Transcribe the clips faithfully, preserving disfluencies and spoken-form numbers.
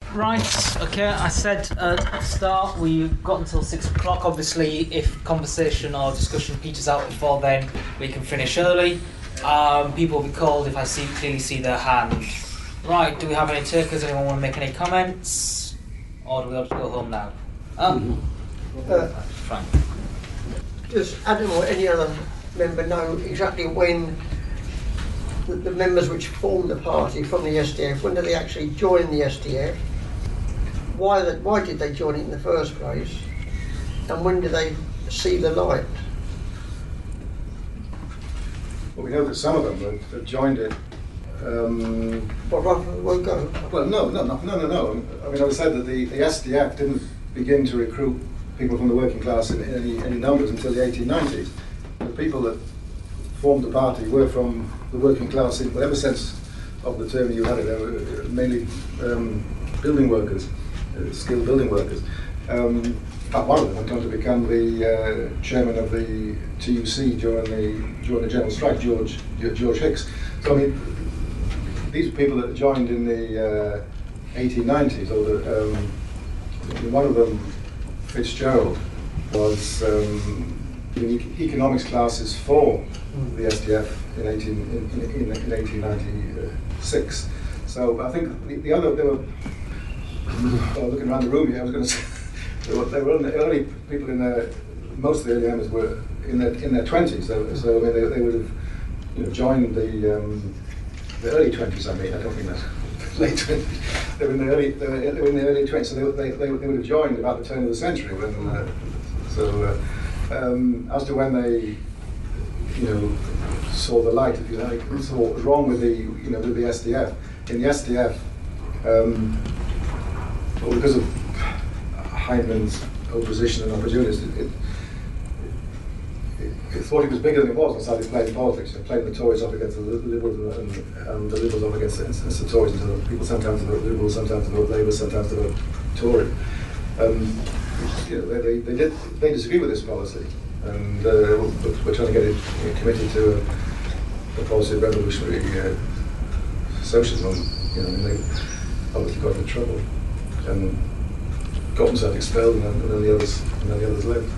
Right, okay, I said uh, at the start we've got until six o'clock. Obviously, if conversation or discussion peters out before then, we can finish early. Um, people will be called if I see clearly see their hand. Right, do we have any takers? Anyone want to make any comments? Or do we have to go home now? Oh, Uh, Frank. Does Adam or any other member know exactly when the, the members which formed the party from the S D F, when did they actually join the S D F? Why, the, why did they join it in the first place? And when did they see the light? Well, we know that some of them had, had joined it. Um, What, rather won't go? well, no, no, no, no, no, no. I mean, I said that the, the S D F didn't begin to recruit people from the working class in, in any, any numbers until the eighteen nineties. The people that formed the party were from the working class in whatever sense of the term you had it. They were mainly um, building workers, uh, skilled building workers. Um, in fact, one of them went on to become the uh, chairman of the T U C during the during the general strike, George George Hicks. So I mean, these are people that joined in the uh, eighteen nineties, or the, um, one of them, Fitzgerald, was um, in economics classes for the S D F in, eighteen, in, in, in eighteen ninety-six. So I think the, the other, they were, well, looking around the room here, I was going to say, they were, they were in the early people in their, most of the early members were in their in their twenties. So, so I mean, they, they would have, you know, joined the um, the early twenties. I mean, I don't think that. Late twenties. They were in the early. They were, they were in the early twenties, so they, they, they, they would have joined about the turn of the century. When, uh, so, uh, um, as to when they, you know, saw the light, if you like, saw what was wrong with the, you know, with the S D F. In the S D F, um, well, because of Hyndman's opposition and opportunities, it, it, it thought it was bigger than it was and started playing politics, and playing the Tories up against the Liberals and, and, and the Liberals up against, against the Tories. And so people sometimes vote Liberal, sometimes vote Labour, sometimes vote Tory. Um, you know, they, they, they, did, they disagree with this policy, and uh, we're, we're trying to get it you know, committed to a, a policy of revolutionary uh, socialism. You know, and they obviously got into trouble and got themselves expelled, and then, and then the others, and then the others left.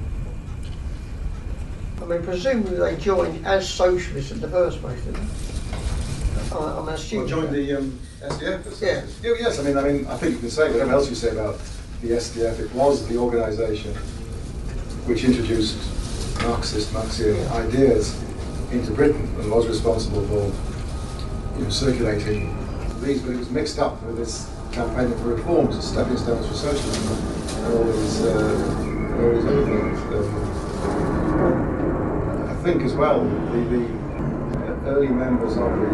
I mean, presumably they joined as socialists in the first place, didn't they? I, I'm assuming. Well, joined the um, S D F? Yeah. yeah. Yes, I mean, I mean, I think you can say whatever else you say about the S D F. It was the organisation which introduced Marxist, Marxian ideas into Britain and was responsible for, you know, circulating these. But it was mixed up with this campaign for reforms, stepping stones for socialism, and all these, uh, all these other things. Um, I think as well, the, the early members of the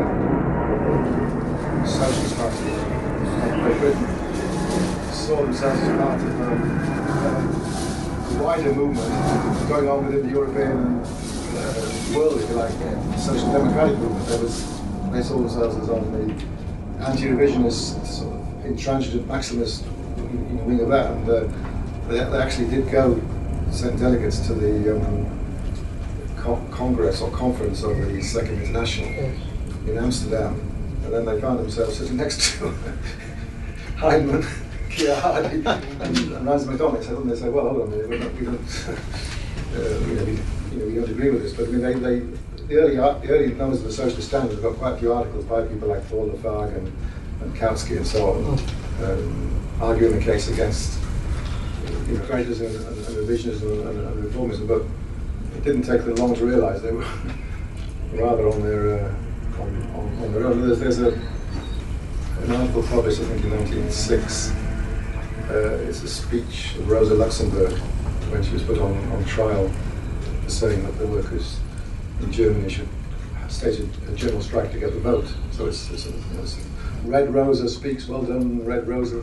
uh, Socialist Party of Great Britain saw themselves as part of um, uh, the wider movement going on within the European uh, world, if you like, the social democratic movement. There was, they saw themselves as on the anti-revisionist, sort of intransigent, maximist you know, wing of that, and uh, they, they actually did go, sent delegates to the um, Congress or conference of the Second International in Amsterdam, and then they found themselves sitting next to Hyndman, Keir Hardie, and, and Ramsay MacDonald. So they say, "Well, hold on, we're not, we don't, uh, you know, we, you know, we don't agree with this." But I mean, they, they the early the early numbers of the Socialist Standard have got quite a few articles by people like Paul Lafargue and, and Kautsky and so on, um, arguing the case against you know, creators and, and, and revisionism and, and, and reformism, but it didn't take them long to realise they were rather on their uh, on, on, on their own. There's, there's a, an article published, I think, in nineteen oh six. Uh, it's a speech of Rosa Luxemburg when she was put on, on trial for saying that the workers in Germany should stage a, a general strike to get the vote. So it's, it's, you know, it's Red Rosa speaks. Well done, Red Rosa.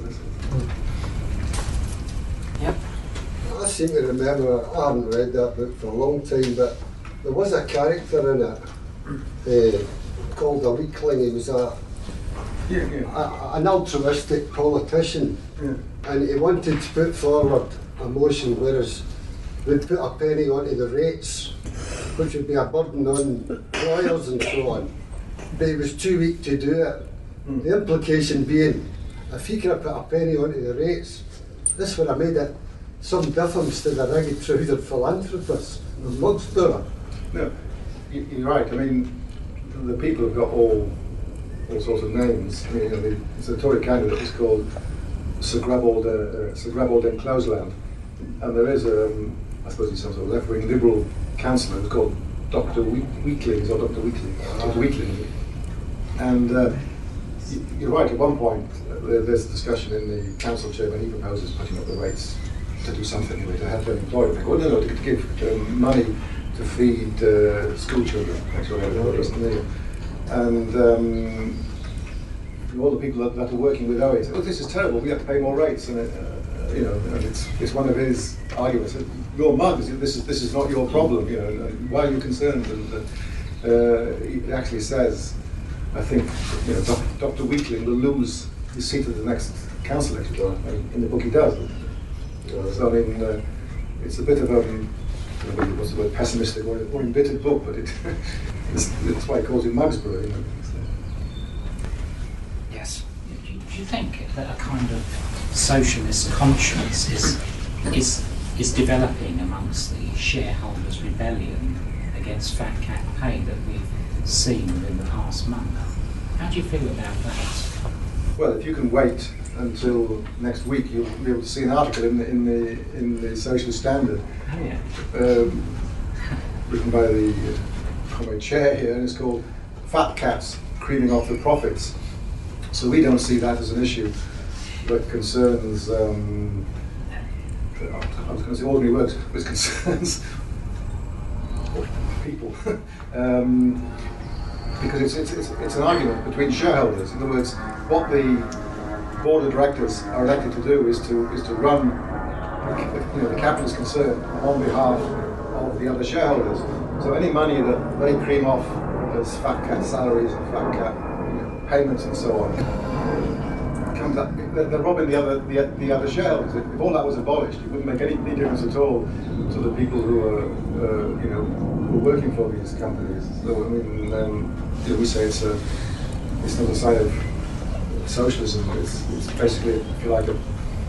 Yep. I seem to remember, I haven't read that book for a long time, but there was a character in it uh, called a weakling. He was a, Yeah, yeah. a an altruistic politician, Yeah. and he wanted to put forward a motion whereas we'd put a penny onto the rates, which would be a burden on employers and so on. But he was too weak to do it. Mm. The implication being if he could have put a penny onto the rates, this would have made it some difference to the ragged trousered philanthropists of Mugsborough. No, you- you're right. I mean, the people have got all all sorts of names. I mean, you know, the, the Tory candidate was called Sir Grabald, uh, Sir Grabald Encloseland, and there is, um, I suppose he's some sort of left-wing liberal councillor who's called Doctor We- Weaklings or Doctor Weakling, Doctor Weakling. And uh, y- you're right. At one point, uh, there- there's a discussion in the council chairman. He proposes putting up the rates to do something anyway, to have them employed. They go, no, no, to, to give um, money to feed uh, school children. That's what it is. And um, all the people that, that are working with O E say, oh, this is terrible, we have to pay more rates. And, it, uh, you know, and it's, it's one of his arguments. Your mug, this is, this is not your problem, you know, and why are you concerned? And uh, uh, he actually says, I think, you know, Doctor Weakling will lose his seat at the next council election. Well, in the book he does. So, I mean, uh, it's a bit of a, what's the word, pessimistic or, or embittered book, but it, it's, that's why he calls it Mugsborough, you know. So. Yes. Do you, do you think that a kind of socialist conscience is is is developing amongst the shareholders' rebellion against fat cat pay that we've seen within the past month? How do you feel about that? Well, if you can wait until next week, you'll be able to see an article in the in the in the Socialist Standard, Oh yeah. um, written by the uh, comrade chair here, and it's called "Fat Cats Creaming Off the Profits." So we don't see that as an issue that concerns. Um, I was going to say ordinary works, but it concerns people, um, because it's, it's it's it's an argument between shareholders. In other words, what the board of directors are elected to do is to is to run, you know, the capitalist concern on behalf of the other shareholders. So any money that they cream off as fat cat salaries and fat cat, you know, payments and so on, comes up, they're, they're robbing the other the, the other shareholders. If, if all that was abolished, it wouldn't make any, any difference at all to the people who are uh, you know who are working for these companies. So I mean, um, you know, we say it's a it's not a sign of socialism. It's, it's basically, if you like, a,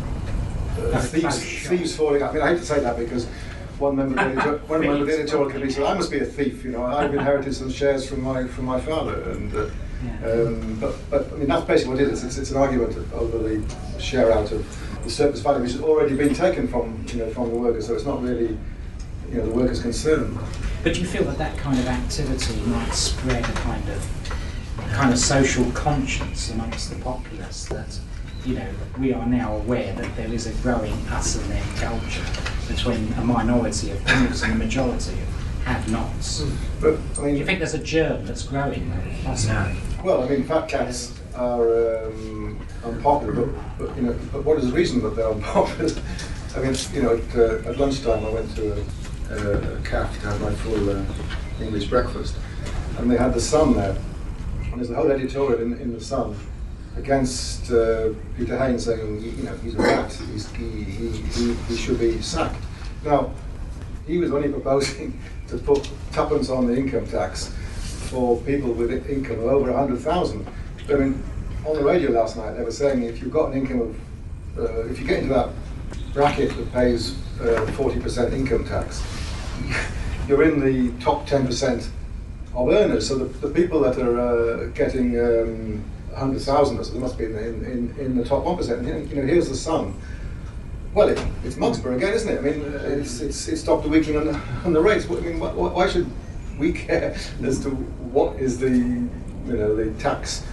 a thieves, thieves falling out. I mean, I hate to say that because one member of the editor, one member of the editorial committee said, "I must be a thief." You know, I've inherited some shares from my from my father, and uh, Yeah. um, but but I mean that's basically what it is. It's, it's an argument over the share out of the surplus value, which has already been taken from you know from the workers. So it's not really you know the workers' concern. But do you feel that that kind of activity might spread a kind of kind of social conscience amongst the populace, that you know we are now aware that there is a growing us and them culture between a minority of groups and a majority of have-nots? But I mean, Do you think there's a germ that's growing? No. well, I mean, fat cats are um, unpopular, but, but you know, but what is the reason that they're unpopular? I mean, you know, at, uh, at lunchtime I went to a, a, a cafe to have my full uh, English breakfast, and they had the Sun there. And there's a whole editorial in, in the Sun against uh, Peter Hain, saying, you know, he's a rat, he's, he, he, he, he should be sacked. Now, he was only proposing to put tuppence on the income tax for people with income of over one hundred thousand. I mean, on the radio last night, they were saying if you've got an income of, uh, if you get into that bracket that pays uh, forty percent income tax, you're in the top ten percent of earners. So the, the people that are uh, getting um, one hundred thousand, so they must be in, in, in the top one percent. And, you know, here's the Sun. Well, it, it's Mugsborough again, isn't it? I mean, uh, it's, it's, it's Doctor Weakling on the, on the rates. I mean, why, why should we care as to what is the, you know, the tax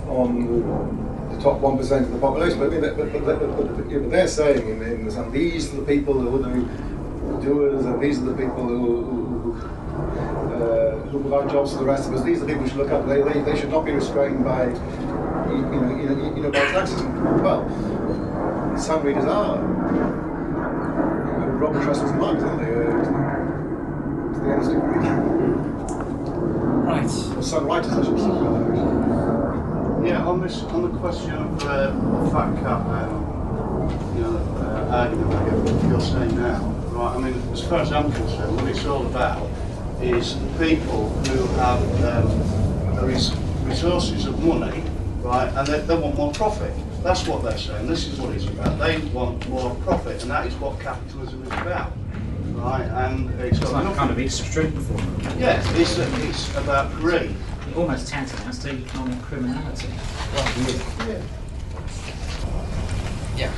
on the top one percent of the population? But I mean, but, but, but, but, but, you know, they're saying in, in the Sun, these are the people who are the doers, and these are the people who, who, who Uh, who provide jobs for the rest of us. These are the people we should look up. They, they, they should not be restrained by, you know, you know, you know by taxes. Well, some readers are. You know, Robert Trustle's mugs, aren't they? Uh, to the nth degree. Right. Or some writers, I should say. Yeah, on this, on the question of uh, fat cat, um, you know, uh, argument, I get what you're saying now, right? I mean, as far as I'm concerned, what it's all about is people who have um, res resources of money, right, and they, they want more profit. That's what they're saying. This is what it's about. They want more profit, and that is what capitalism is about, right? And it's, It's got like kind of extreme for them. yeah, it's it's about greed. It almost tantamount to economic criminality. Yeah. Yeah.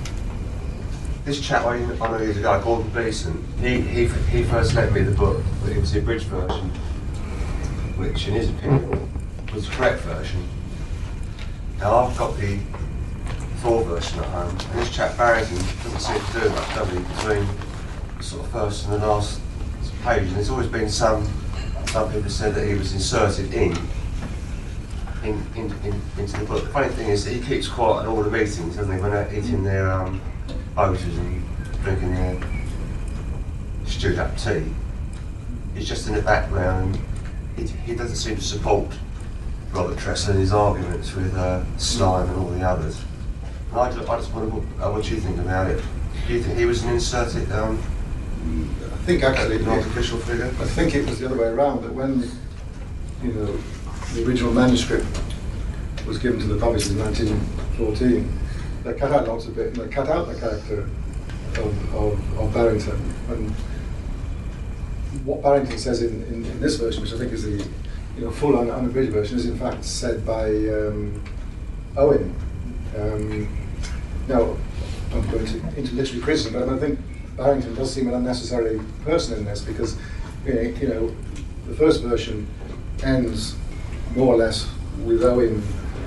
This chap I, I know he's a guy, Gordon Beeson, he, he, he first lent me the book, but it was the abridged version, which in his opinion was the correct version. Now I've got the full version at home, and this chap Barrington doesn't seem to do much, does he, between the sort of first and the last page, and there's always been some, some people said that he was inserted in, in, in, in into the book. The funny thing is that he keeps quiet at all the meetings, doesn't he, when they're eating their um, voters and drinking their stewed up tea. He's just in the background. He, he doesn't seem to support Robert Tressel in his arguments with uh, Slime and all the others. And I, just, I just wonder what, uh, what you think about it. Do you think he was an inserted, um, I think actually, an artificial figure? I think it was the other way around, that when, you know, the original manuscript was given to the publishers in nineteen fourteen, they cut out lots of it, and they cut out the character of, of, of Barrington. And what Barrington says in, in, in this version, which I think is the you know, full un unabridged version, is in fact said by um, Owen. Um, now, I'm not going into, into literary criticism, but I think Barrington does seem an unnecessary person in this, because you know, the first version ends more or less with Owen.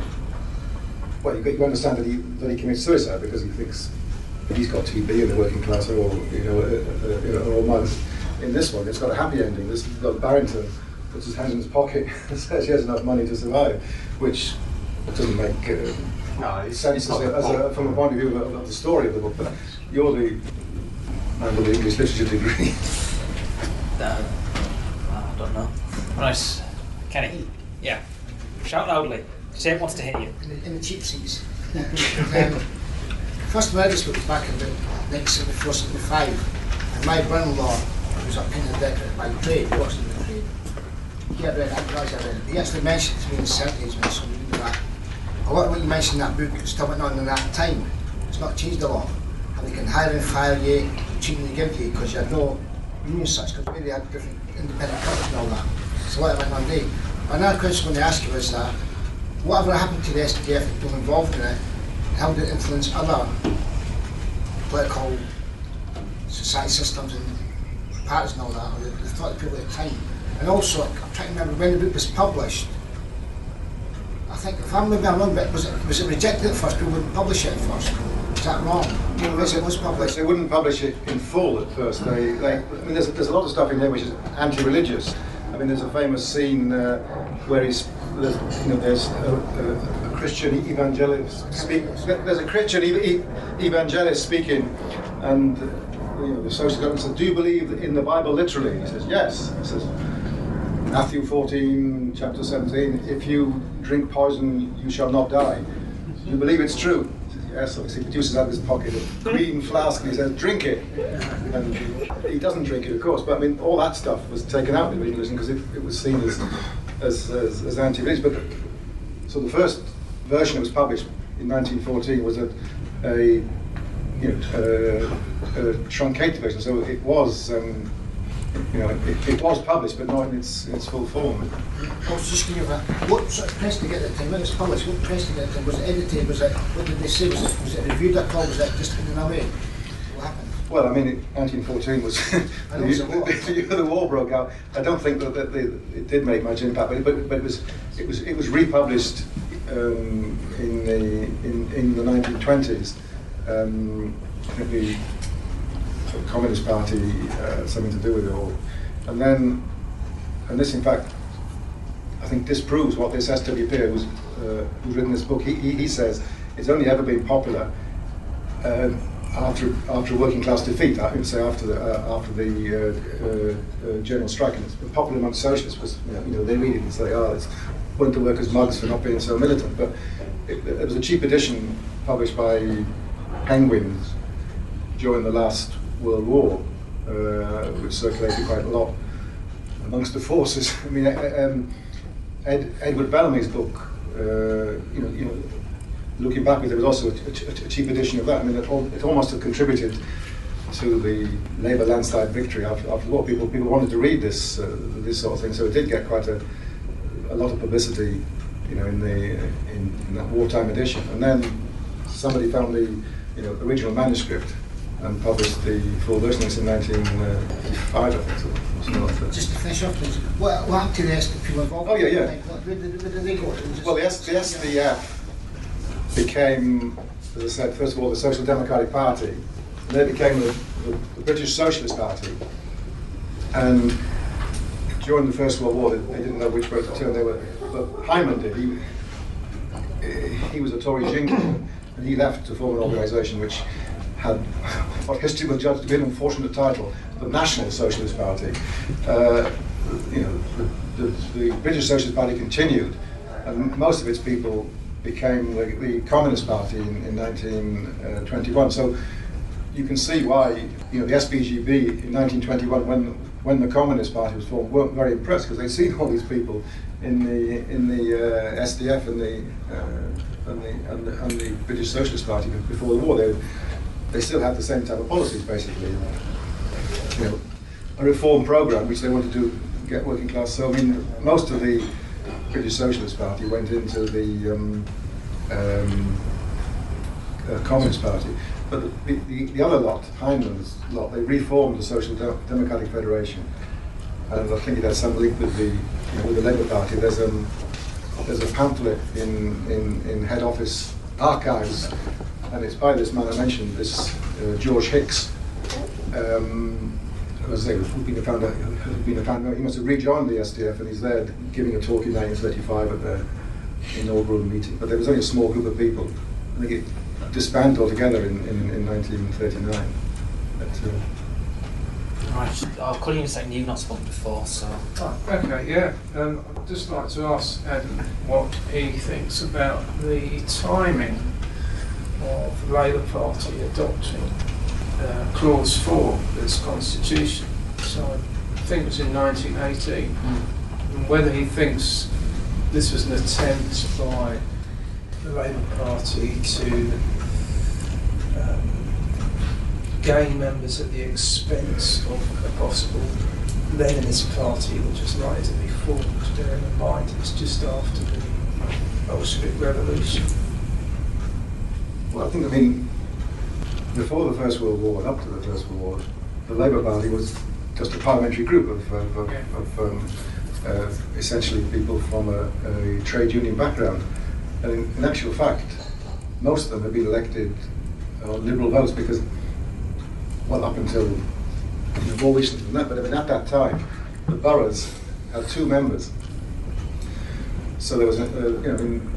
Well, you, you understand that he that he commits suicide because he thinks he's got T B in the working class, or you know, uh, uh, you know, or mugs. In this one, it's got a happy ending. This got Barrington puts his hand in his pocket and says he has enough money to survive, which doesn't make uh, no, sense as a, as a, from a point of view of, of the story of the book. But you're the man with the English literature degree. Uh, I don't know. Right, Kenny. Yeah. Shout loudly. Say it wants to hit you. In the, in the cheap seats. um, first time I just looked back in the nineteen seventy-four seventy-five, and my brother-in-law was a painter decorator by trade, he works in the trade. He had read, I realised I read it. He actually mentioned to me in the seventies when I saw reading that. A lot of what you mentioned in that book is still went on in that time. It's not changed a lot. How they can hire and fire you, cheating they give you because you had no union such, because maybe they had different independent companies and all that. So what went on there. Another question I want to ask you is that whatever happened to the S D F that people involved in it, how did it influence other political society systems and parties and all that, or the, the thought of people at the time? And also, I'm trying to remember when the book was published. I think, if I'm maybe I'm wrong, but was it, was it rejected at first? People wouldn't publish it at first. Is that wrong? No, Yes, it was published. They wouldn't publish it in full at first. They, they, I mean, there's, there's a lot of stuff in here which is anti-religious. I mean, there's a famous scene uh, where he's, there's, you know, there's a, a, a Christian evangelist speak. There's a Christian e e evangelist speaking, and uh, you know, the social government says, "Do you believe in the Bible literally?" He says, "Yes." He says, Matthew fourteen, chapter seventeen, "If you drink poison, you shall not die. Do you believe it's true?" He says, "Yes." Obviously, he produces out of his pocket a green flask, and he says, "Drink it." And he doesn't drink it, of course, but I mean, all that stuff was taken out in religion because it, it was seen as as, as, as anti-religious. But so the first version that was published in nineteen fourteen was a, a you know a, a truncated version. So it was. Um, You know, it, it was published, but not in its in its full form. I was just going to that. What sort of press did you get at the time? When it was published, what press did you get at the time? Was it edited? Was it, what did they say? Was it, was it reviewed at all? Was it just in a way? What happened? Well, I mean, in nineteen fourteen was I know it was a war. the, the, the war broke out. I don't think that, that they, it did make much impact, but it, but, but it was it was it was republished um, in the in, in the nineteen twenties. Um, I think the Communist Party uh, something to do with it all, and then and this in fact I think disproves what this S W Peer was uh, who's written this book. He, he, he says it's only ever been popular uh, after after a working class defeat. I would say after the uh, after the uh, uh, uh, general strike, and it's been popular among socialists because you know, you know they read it and say, "Oh, it's went to workers' mugs for not being so militant." But it, it was a cheap edition published by Penguins during the last World War, uh, which circulated quite a lot amongst the forces. I mean, um, Ed, Edward Bellamy's book, uh, you know, you know, looking back, there was also a, a, a cheap edition of that. I mean, it, al- it almost had contributed to the Labour landslide victory after, after the war. People people wanted to read this uh, this sort of thing, so it did get quite a a lot of publicity, you know, in the in, in that wartime edition. And then somebody found the you know original manuscript and published the full version. It's in nineteen fifty-five, I think. So, something like that. Just to finish off, please. What, what happened to the S D F people involved? Oh, yeah, yeah. Like, what, where, did, where did they go? Just, Well, the, S, the S D F became, as I said, first of all, the Social Democratic Party, and then it became the, the, the British Socialist Party. And during the First World War, they, they didn't know which way to turn. They were, but Hyman did. He, he was a Tory jinky, and he left to form an organisation which had what history will judge to be an unfortunate title, the National Socialist Party. Uh, you know, the, the, the British Socialist Party continued, and most of its people became the, the Communist Party in, in nineteen twenty-one. So you can see why, you know, the S P G B in nineteen twenty-one, when when the Communist Party was formed, weren't very impressed because they'd seen all these people in the in the uh, S D F and the, uh, and the and the and the British Socialist Party before the war. They they still had the same type of policies, basically. You know, a reform program which they wanted to get working class. So I mean, most of the British Socialist Party went into the um, um, uh, Communist Party, but the, the, the other lot, Hyman's lot, they reformed the Social De- Democratic Federation, and I think it has some link with the you know, with the Labour Party. There's um there's a pamphlet in, in, in head office archives, and it's by this man I mentioned, this uh, George Hicks. Um, As I say, who'd been a founder, who'd been a founder, he must have rejoined the S D F, and he's there giving a talk in nineteen thirty-five at the inaugural meeting. But there was only a small group of people. I think it disbanded altogether in, in, in nineteen thirty-nine. But, uh, Right, I'll call you in a second. You've not spoken before, so. Oh, okay, yeah. Um, I'd just like to ask Adam what he thinks about the timing of the Labour Party adopting Uh, clause four of its constitution, so I think it was in nineteen eighteen, mm. and whether he thinks this was an attempt by the Labour Party to um, gain members at the expense of a possible Leninist party which was likely to be formed, bearing in mind it's just after the Bolshevik Revolution. well, I think, I mean, before the First World War and up to the First World War, the Labour Party was just a parliamentary group of, of, of, Yeah. of um, uh, essentially people from a, a trade union background. And in, in actual fact, most of them have been elected on Liberal votes because, well, up until you know, more recently than that, but I mean, at that time, the boroughs had two members. So there was, a, uh, you know, I mean,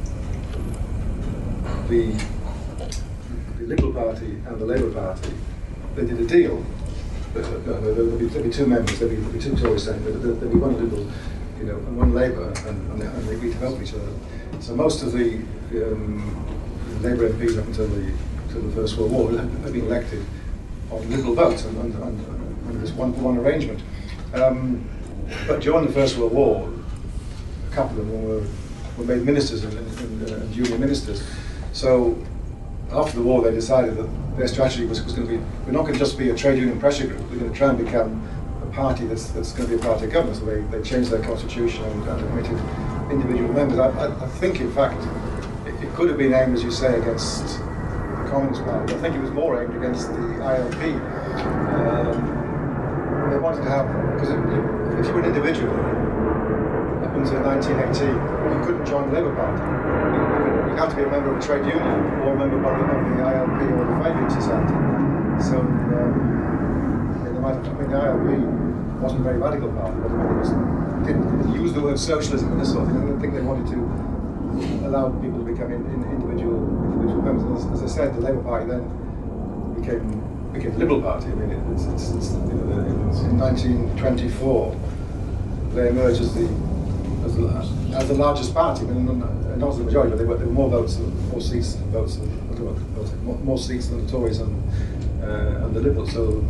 the the Liberal Party and the Labour Party, they did a deal. That, uh, no, there would be, there'd be two members, there'd be, there'd be two Tories saying, there'd, there'd be one Liberal, you know, and one Labour, and, and, they, and they agreed to help each other. So most of the um, Labour M Ps up until the, until the First World War had, had been elected on Liberal votes and under, under, under this one-for-one arrangement. Um, but during the First World War, a couple of them were, were made ministers and, and, uh, and junior ministers. So after the war, they decided that their strategy was, was going to be, we're not going to just be a trade union pressure group, we're going to try and become a party that's, that's going to be a party of government. So they, they changed their constitution and, and admitted individual members. I, I, I think, in fact, it, it could have been aimed, as you say, against the Communist Party. I think it was more aimed against the I L P. Um, they wanted to have, because if, if you were an individual, up until nineteen eighteen, you couldn't join the Labour Party. You have to be a member of a trade union or a member of the I L P or the Fabian Society. So, um, I mean, might have, I mean, the I L P wasn't a very radical party, but I mean, it was, didn't, didn't use the word socialism and this sort of thing. I don't think they wanted to allow people to become in, in individual individual members. As, as I said, the Labour Party then became became the Liberal Party. I mean, it, it's, it's, it's you know, in, in nineteen twenty-four they emerged as the as the, as the largest party. I mean, not as the majority, but they were, there were more votes, more seats, votes, more, more seats than the Tories and, uh, and the Liberals. So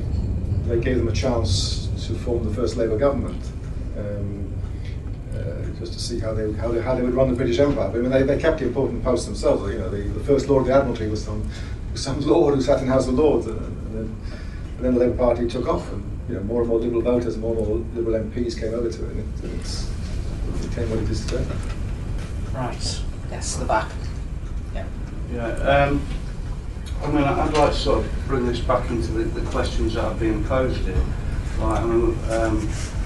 they gave them a chance to form the first Labour government. Um, uh, just to see how they how they, how they would run the British Empire. But I mean, they, they kept the important posts themselves. You know, the, the first Lord of the Admiralty was some was some lord who sat in the House of Lords, and, and, then, and then the Labour Party took off, and you know, more and more Liberal voters and more and more Liberal M Ps came over to it, and it, and it's, it became what it is today. Right. Yes, the back. Yeah. Yeah. Um, I mean, I'd like to sort of bring this back into the, the questions that are being posed here. Right, I mean, um,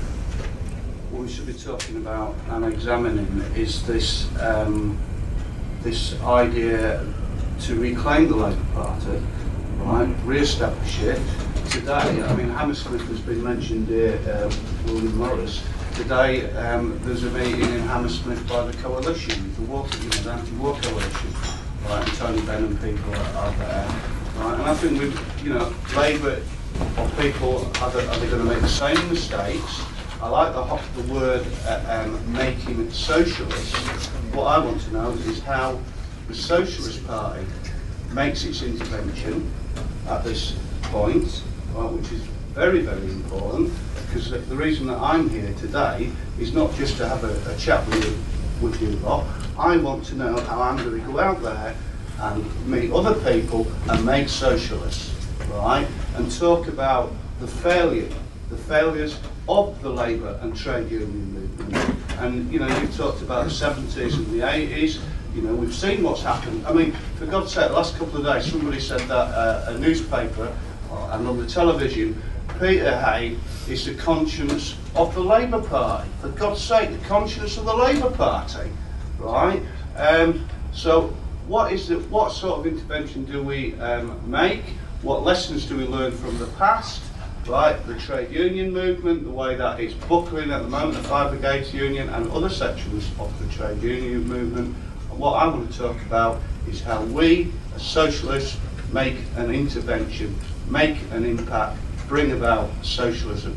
what we should be talking about and examining is this um, this idea to reclaim the Labour Party, right, re-establish it. Today, I mean, Hammersmith has been mentioned here, uh, William Morris. Today, um, there's a meeting in Hammersmith by the coalition, the war, you know, the anti-war coalition. Right, and Tony Benn and people are, are there. Right, and I think with, you know, Labour or people, are they, are they going to make the same mistakes? I like the, the word uh, um, making it socialist. What I want to know is how the Socialist Party makes its intervention at this point, right, which is very, very important, because the, the reason that I'm here today is not just to have a, a chat with you, with you lot. I want to know how I'm going to go out there and meet other people and make socialists, right? And talk about the failure, the failures of the labour and trade union movement. And you know, you've talked about the seventies and the eighties. You know, we've seen what's happened. I mean, for God's sake, the last couple of days, somebody said that uh, a newspaper uh, and on the television, Peter Hay is the conscience of the Labour Party. For God's sake, the conscience of the Labour Party. Right, um, so what is the, what sort of intervention do we um, make? What lessons do we learn from the past? Right, the trade union movement, the way that it's buckling at the moment, the Fire Brigades Union and other sections of the trade union movement. And what I want to talk about is how we, as socialists, make an intervention, make an impact, bring about socialism.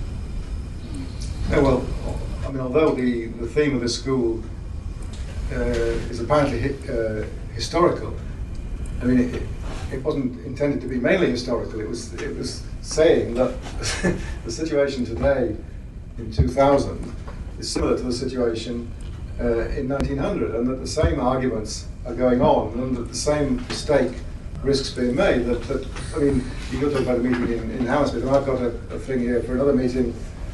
Yeah, well, I mean, although the, the theme of the school Uh, is apparently hi uh, historical. I mean, it, it wasn't intended to be mainly historical. It was it was saying that the situation today in two thousand is similar to the situation uh, in nineteen hundred, and that the same arguments are going on, and that the same mistake risks being made. That, that I mean, you go to about a meeting in, in Hammersmith, and I've got a, a thing here for another meeting,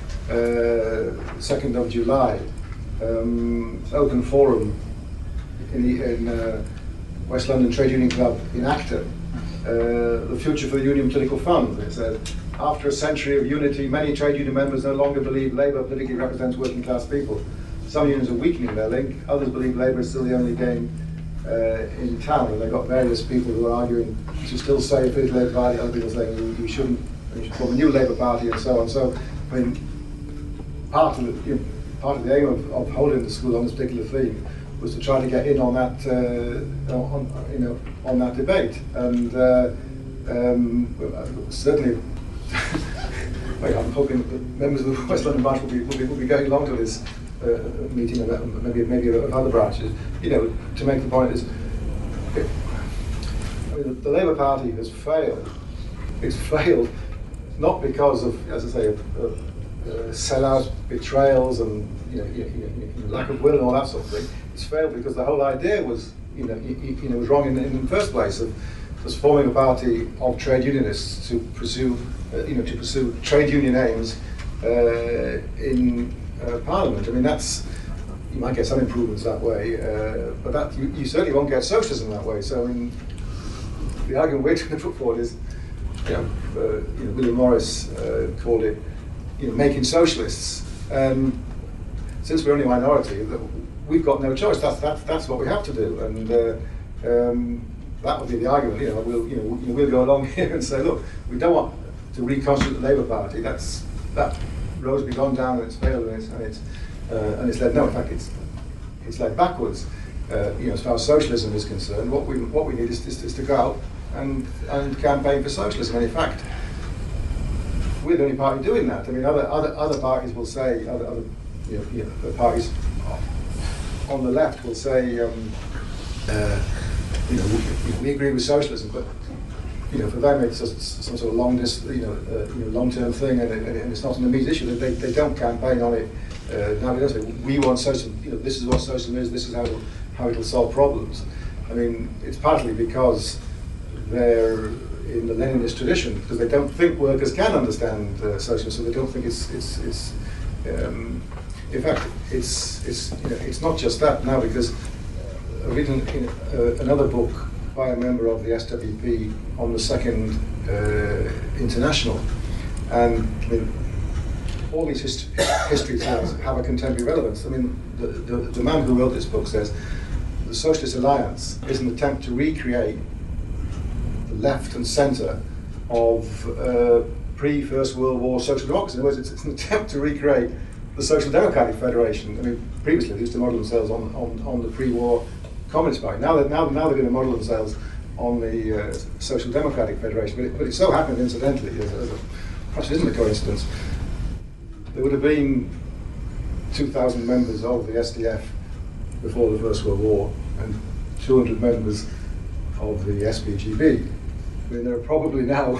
second of July. Um, open forum in, the, in uh, West London Trade Union Club in Acton. Uh, the future for the Union Political Fund. It said, after a century of unity, many trade union members no longer believe Labour politically represents working class people. Some unions are weakening their link, others believe Labour is still the only game uh, in town. And they've got various people who are arguing to still say political Labour Party, other people saying you, you shouldn't, you should form a new Labour Party and so on. So, I mean, part of the, you know, part of the aim of, of holding the school on this particular theme was to try to get in on that, uh, on, you know, on that debate, and uh, um, certainly, I'm hoping that members of the West London branch will be will be, will be going along to this uh, meeting, and maybe maybe of other branches. You know, to make the point is, it, I mean, the, the Labour Party has failed. It's failed not because of, as I say, of, of Uh, sellout, betrayals, and you know, you, you, you, lack of will and all that sort of thing. It's failed because the whole idea was, you know, you, you know, was wrong in, in the first place. Of was forming a party of trade unionists to pursue, uh, you know, to pursue trade union aims uh, in uh, Parliament. I mean, that's, you might get some improvements that way, uh, but that you, you certainly won't get socialism that way. So I mean, the argument we're trying to put forward is, you know, uh, you know William Morris uh, called it, you know, making socialists. Um, since we're only a minority, we've got no choice. That's that's that's what we have to do, and uh, um, that would be the argument. You know, we'll you know we'll go along here and say, look, we don't want to reconstitute the Labour Party. That's that road's been gone down and it's failed and it's and it's, uh, and it's led no. In fact, it's it's led backwards. Uh, you know, as far as socialism is concerned, what we what we need is, is, is to go out and and campaign for socialism. And in fact, we're the only party doing that. I mean, other other other parties will say, other, other you know, you know, the parties on the left will say, um, uh, you know, we, we agree with socialism, but you know, for them it's just some sort of long, dis, you know, uh, you know, long-term thing, and, and, and it's not an immediate issue. They, they don't campaign on it. Uh, now they don't say we want socialism. You know, this is what socialism is. This is how it'll, how it'll solve problems. I mean, it's partly because they're in the Leninist tradition, because they don't think workers can understand uh, socialism, so they don't think it's it's it's. Um, in fact, it's it's you know, it's not just that now, because I've written in, uh, another book by a member of the S W P on the Second uh, International, and I mean, all these hist history tales have a contemporary relevance. I mean, the, the, the man who wrote this book says the Socialist Alliance is an attempt to recreate the left and centre of uh, pre-First World War social democracy. In other words, it's, it's an attempt to recreate the Social Democratic Federation. I mean, previously they used to model themselves on, on, on the pre-war Communist Party. Now, that, now, now they're going to model themselves on the uh, Social Democratic Federation. But it, but it so happened, incidentally, as, as a, perhaps it isn't a coincidence, there would have been two thousand members of the S D F before the First World War and two hundred members of the S P G B. I mean, there are probably now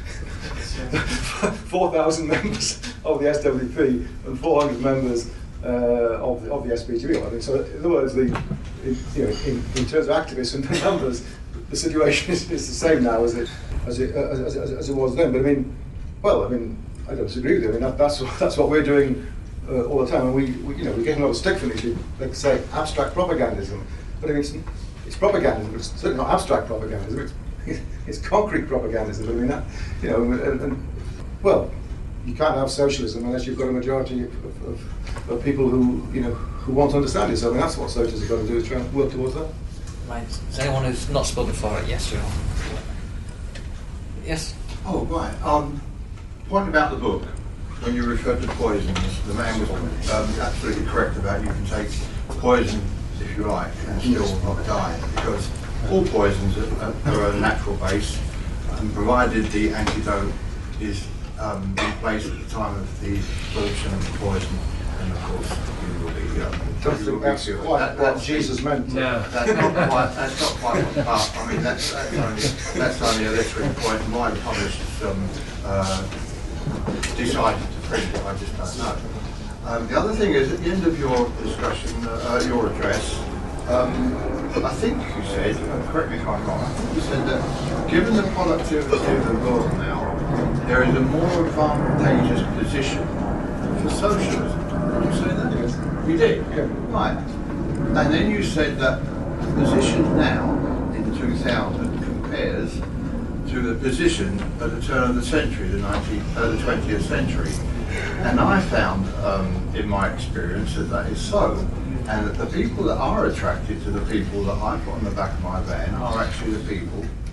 four thousand members of the S W P and four hundred members uh, of, the, of the S P G B. I mean, so in other words, the, in, you know, in, in terms of activists and numbers, the situation is, is the same now as it as it, as, as, as it was then. But I mean, well, I mean, I don't disagree with you. I mean, that, that's that's what we're doing uh, all the time, and we, we you know we get a lot of stick for this. Like say abstract propagandism, but I mean, it's, it's propagandism. But it's certainly not abstract propagandism. It's it's concrete propagandism. I mean, that, you know, and, and well, you can't have socialism unless you've got a majority of, of, of people who you know who want to understand it. So I mean, that's what socialists have got to do, is try and work towards that. Right. Is anyone who's not spoken for it? Yes, or no? Yes. Oh, right. Um, point about the book. When you referred to poisons, the man was um, absolutely correct about you can take poison if you like and still not die, because all poisons are, are a natural base, and provided the antidote is um, in place at the time of the absorption of the poison, and of course you will be. Um, Don't think that's cured. quite That, what that's, Jesus meant. No. That's not quite. That's not quite. Uh, I mean, that's, that's only that's only a literary point. My published um, uh, decided to print it. I just don't know. Um, the other thing is, at the end of your discussion, uh, uh, your address, um, I think you said, uh, correct me if I'm wrong, I think you said that given the productivity of the world now, there is a more advantageous position for socialism. Did you say that? Yes. You did? Yeah. Right. And then you said that the position now, in two thousand, compares to the position at the turn of the century, the nineteenth, uh, the twentieth century. And I found, um, in my experience, that that is so. And that the people that are attracted to the people that I put on the back of my van are actually the people